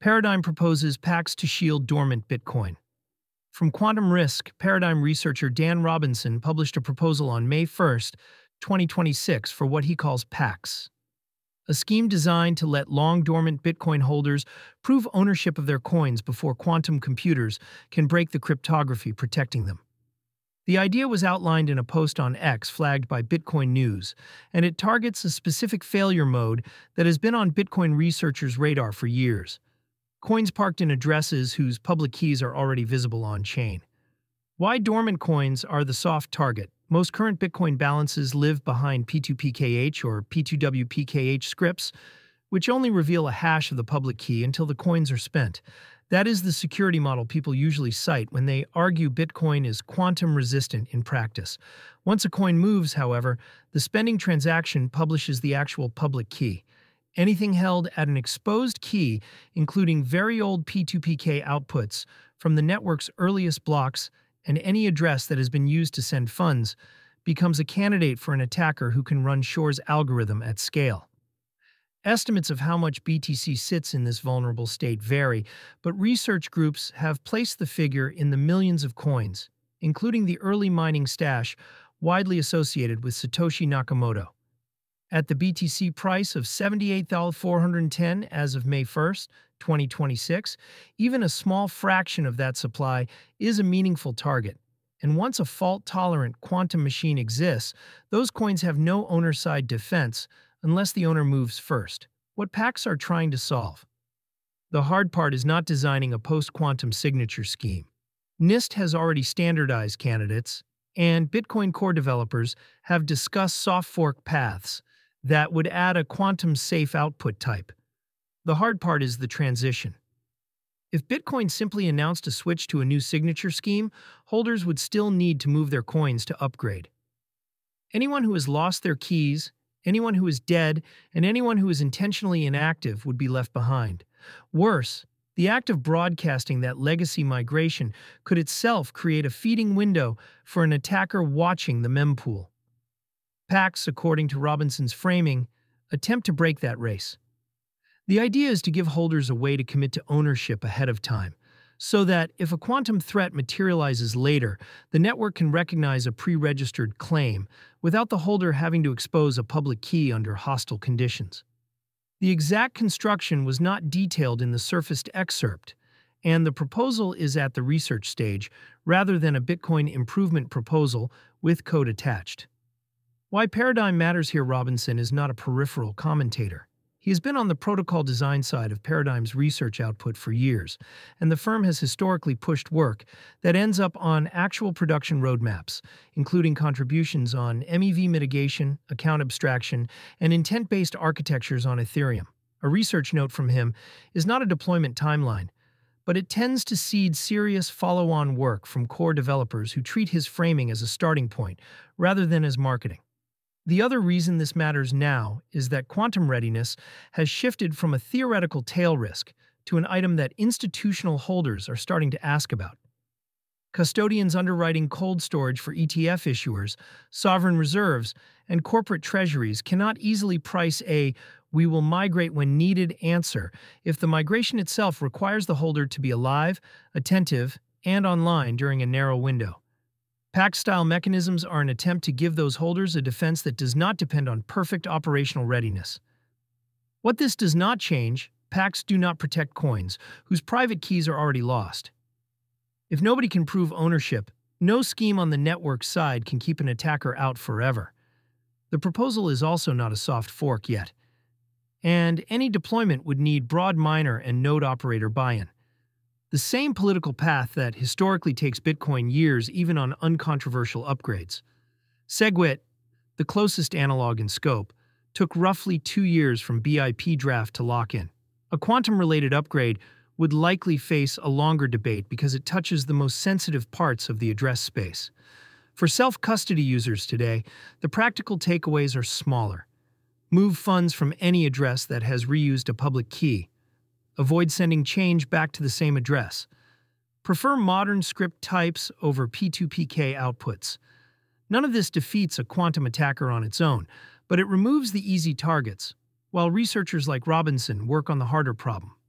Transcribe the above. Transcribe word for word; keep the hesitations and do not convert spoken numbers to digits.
Paradigm proposes Pax to shield dormant Bitcoin. From Quantum Risk, Paradigm researcher Dan Robinson published a proposal on May first, twenty twenty-six for what he calls Pax, a scheme designed to let long-dormant Bitcoin holders prove ownership of their coins before quantum computers can break the cryptography protecting them. The idea was outlined in a post on X flagged by Bitcoin News, and it targets a specific failure mode that has been on Bitcoin researchers' radar for years: coins parked in addresses whose public keys are already visible on-chain. Why dormant coins are the soft target? Most current Bitcoin balances live behind P two P K H or P two W P K H scripts, which only reveal a hash of the public key until the coins are spent. That is the security model people usually cite when they argue Bitcoin is quantum-resistant in practice. Once a coin moves, however, the spending transaction publishes the actual public key. Anything held at an exposed key, including very old P two P K outputs from the network's earliest blocks and any address that has been used to send funds, becomes a candidate for an attacker who can run Shor's algorithm at scale. Estimates of how much B T C sits in this vulnerable state vary, but research groups have placed the figure in the millions of coins, including the early mining stash widely associated with Satoshi Nakamoto. At the B T C price of seventy-eight thousand four hundred ten dollars as of May first, twenty twenty-six, even a small fraction of that supply is a meaningful target. And once a fault-tolerant quantum machine exists, those coins have no owner-side defense unless the owner moves first. What Pax are trying to solve? The hard part is not designing a post-quantum signature scheme. NIST has already standardized candidates, and Bitcoin core developers have discussed soft fork paths that would add a quantum-safe output type. The hard part is the transition. If Bitcoin simply announced a switch to a new signature scheme, holders would still need to move their coins to upgrade. Anyone who has lost their keys, anyone who is dead, and anyone who is intentionally inactive would be left behind. Worse, the act of broadcasting that legacy migration could itself create a feeding window for an attacker watching the mempool. Pax, according to Robinson's framing, attempt to break that race. The idea is to give holders a way to commit to ownership ahead of time, so that if a quantum threat materializes later, the network can recognize a pre-registered claim without the holder having to expose a public key under hostile conditions. The exact construction was not detailed in the surfaced excerpt, and the proposal is at the research stage rather than a Bitcoin improvement proposal with code attached. Why Paradigm matters here? Robinson is not a peripheral commentator. He has been on the protocol design side of Paradigm's research output for years, and the firm has historically pushed work that ends up on actual production roadmaps, including contributions on M E V mitigation, account abstraction, and intent-based architectures on Ethereum. A research note from him is not a deployment timeline, but it tends to seed serious follow-on work from core developers who treat his framing as a starting point rather than as marketing. The other reason this matters now is that quantum readiness has shifted from a theoretical tail risk to an item that institutional holders are starting to ask about. Custodians underwriting cold storage for E T F issuers, sovereign reserves, and corporate treasuries cannot easily price a "we will migrate when needed" answer if the migration itself requires the holder to be alive, attentive, and online during a narrow window. Pax-style mechanisms are an attempt to give those holders a defense that does not depend on perfect operational readiness. What this does not change, Pax do not protect coins whose private keys are already lost. If nobody can prove ownership, no scheme on the network side can keep an attacker out forever. The proposal is also not a soft fork yet, and any deployment would need broad miner and node operator buy-in. The same political path that historically takes Bitcoin years even on uncontroversial upgrades. SegWit, the closest analog in scope, took roughly two years from B I P draft to lock-in. A quantum-related upgrade would likely face a longer debate because it touches the most sensitive parts of the address space. For self-custody users today, the practical takeaways are smaller. Move funds from any address that has reused a public key. Avoid sending change back to the same address. Prefer modern script types over P two P K outputs. None of this defeats a quantum attacker on its own, but it removes the easy targets, while researchers like Robinson work on the harder problem.